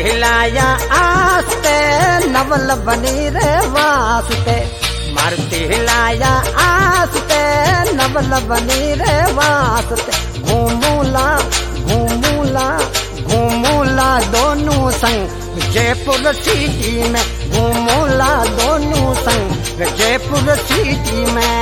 लाया आस्ते नवल बनी रे वास्ते, मारुति लाया आस्ते नवल बनी रे वास्ते। घूमूला घूमूला घूमूला दोनों संग जयपुर सिटी में, घूमूला दोनों संग जयपुर सिटी में।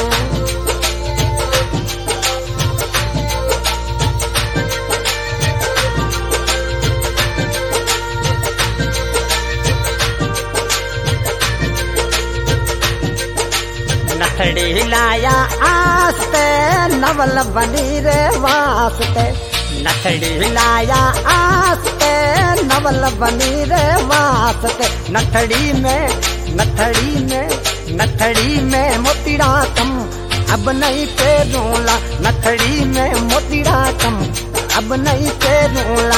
नथड़ी लाया आस्ते नवल बनी रे वास्ते, नथड़ी लाया आस्ते नवल बनी रे वास्ते। नथड़ी में मोतीड़ा कम अब नहीं पेरूला, नथड़ी में मोतीड़ा कम अब नहीं पेरूला।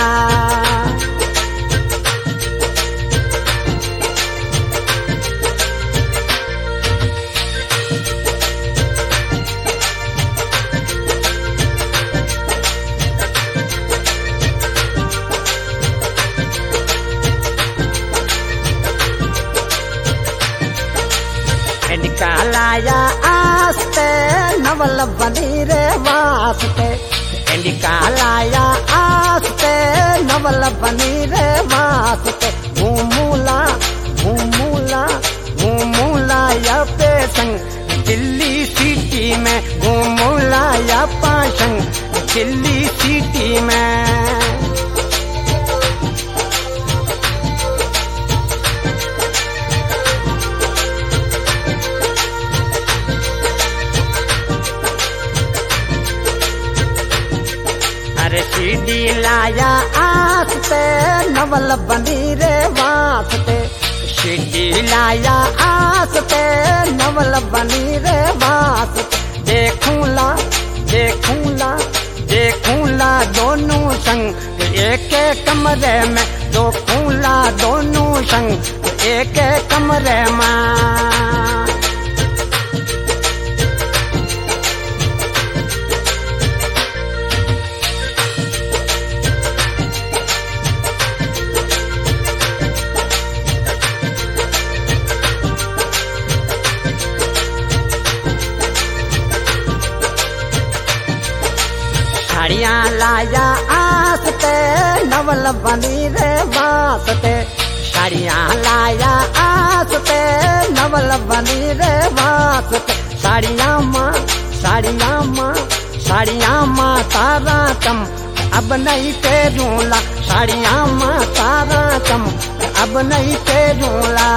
लाया आस्ते नवल बनी रे वास्ते, इंडिका लाया आस्ते नवल बनी रे वास्ते। घूमूला घूमूला घूमूला या पेशंग दिल्ली सिटी में, घूमूला या पाशंग दिल्ली सिटी में। अरे सीडी लाया आस्ते नवल बनी रे वास्ते, सीडी लाया आस्ते नवल बनी रे वास्ते। देखूला देखूला देखूला दोनों संग एक कमरे में, देखूला दोनों संग एक कमरे में। साड़ियाँ लाया आस्ते नवल बनी रे वास्ते, साड़ियाँ लाया आस्ते नवल बनी रे वास्ते। साड़ियाँ माँ तारा कम अब नहीं पेरूला, साड़ियाँ माँ तारा कम अब नहीं पेरूला।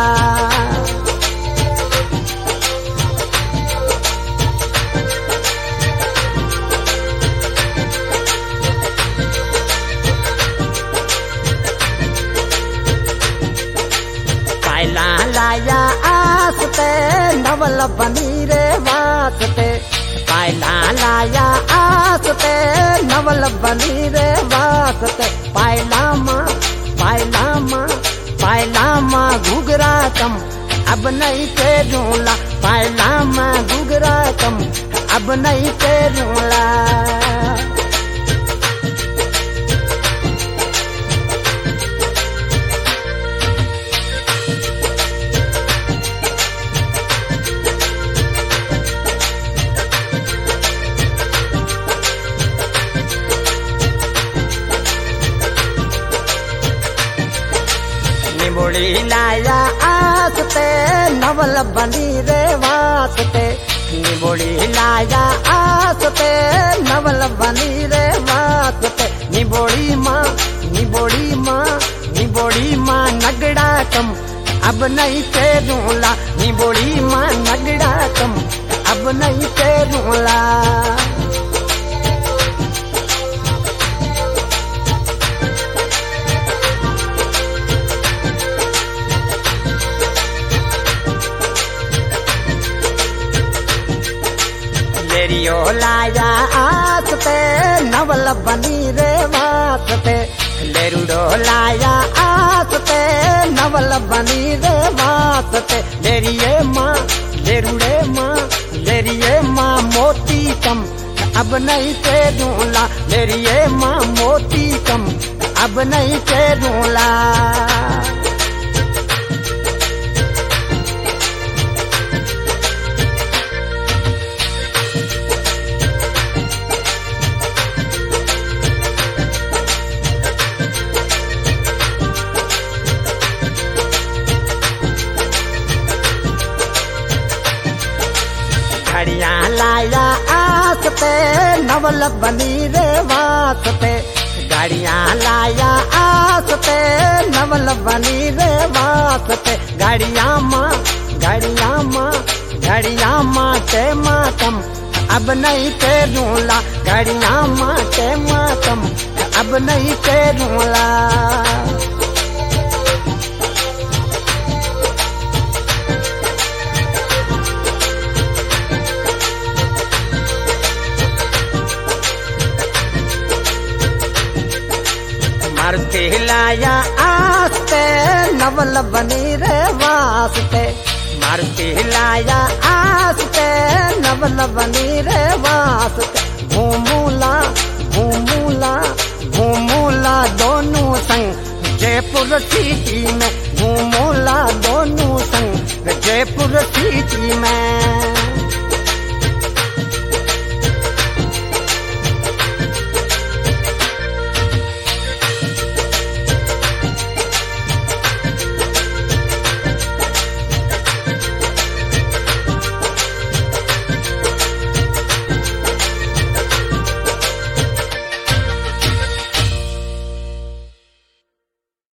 लाया आस्ते नवल बनी रे वास्ते, पायला लाया आस्ते नवल बनी रे वास्ते। पायला माँ घुघरा कम अब नहीं पेरूला, पायला माँ घुघरा कम अब नहीं पेरूला। निबोड़ी लाया आस्ते नवल बनी रे वास्ते, निबोड़ी लाया आस्ते नवल बनी रे वास्ते। निबोड़ी माँ नगड़ा कम अब नहीं पेरूला, निबोड़ी माँ नगड़ा कम अब नहीं पेरूला। लेरियो लाया आस्ते नवल बनी रे वास्ते, लेरुडो लाया आस्ते नवल बनी रे वास्ते। लेरिये माँ मोती कम अब नहीं पेरूला, लेरिये माँ मोती कम अब नहीं फेरूला। घड़ियां लाया आस पे नवल बनी रे वास्ते, घड़ियां लाया आस पे नवल बनी रे वास्ते। घड़ियां माँ के मातम अब नहीं फेरूला, घड़ियां माँ के मातम अब नहीं फेरूला। मारुति लाया आस्ते नवल बनी रे वास्ते, मारुति लाया आस्ते नवल बनी रे वास्ते। घूमूला दोनों संग जयपुर सिटी में, घूमूला दोनों संग जयपुर सिटी में।